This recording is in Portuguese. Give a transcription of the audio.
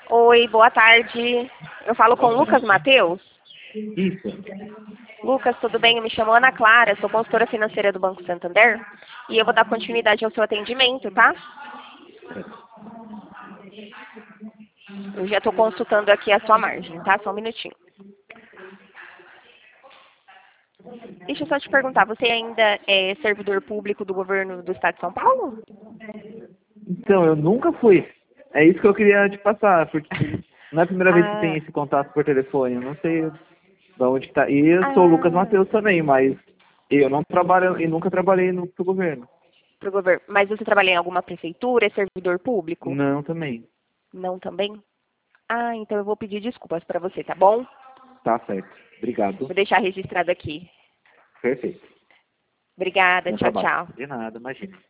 Oi, boa tarde. Eu falo com o Boa Lucas tarde. Mateus. Isso. Lucas, tudo bem? Eu me chamo Ana Clara, sou consultora financeira do Banco Santander e eu vou dar continuidade ao seu atendimento, tá? Eu já estou consultando aqui a sua margem, tá? Só um minutinho. Deixa eu só te perguntar, você ainda é servidor público do governo do estado de São Paulo? Então, eu nunca fui. É isso que eu queria te passar, porque não é a primeira vez que tem Ah, esse contato por telefone. Eu não sei de onde que tá. E eu sou o Lucas ah, Matheus também, mas eu não trabalho e nunca trabalhei pro governo. pro governo. Mas você trabalha em alguma prefeitura, é servidor público? Não, também. Não também? Ah, então eu vou pedir desculpas para você, tá bom? Tá certo. Obrigado. Vou deixar registrado aqui. Perfeito. Obrigada, Bom tchau, trabalho. tchau. De nada, imagina.